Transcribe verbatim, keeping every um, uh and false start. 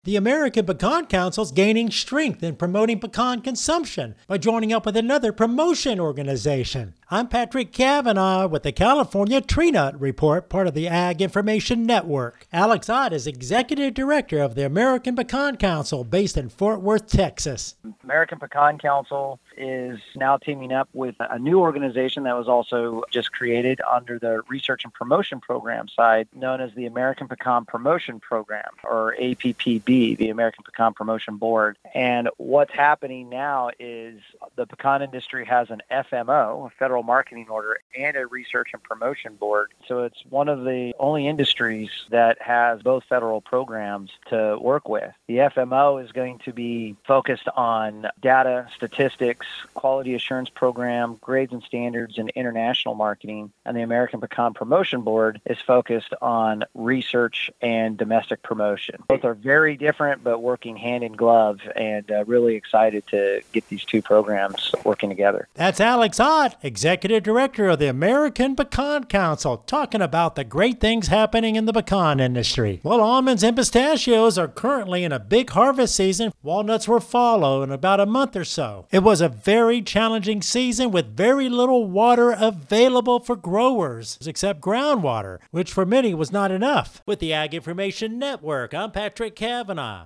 The American Pecan Council is gaining strength in promoting pecan consumption by joining up with another promotion organization. I'm Patrick Cavanaugh with the California Tree Nut Report, part of the Ag Information Network. Alex Ott is Executive Director of the American Pecan Council based in Fort Worth, Texas. American Pecan Council is now teaming up with a new organization that was also just created under the Research and Promotion Program side, known as the American Pecan Promotion Program, or A P P B, the American Pecan Promotion Board. And what's happening now is the pecan industry has an F M O, a Federal Marketing Order, and a Research and Promotion Board. So it's one of the only industries that has both federal programs to work with. The F M O is going to be focused on data, statistics, quality assurance program, grades and standards, and international marketing. And the American Pecan Promotion Board is focused on research and domestic promotion. Both are very different, but working hand in glove, and uh, really excited to get these two programs working together. That's Alex Ott, Executive Director of the American Pecan Council, talking about the great things happening in the pecan industry. Well, almonds and pistachios are currently in a big harvest season. Walnuts will follow in about a month or so. It was a very challenging season with very little water available for growers, except groundwater, which for many was not enough. With the Ag Information Network, I'm Patrick Cavanaugh.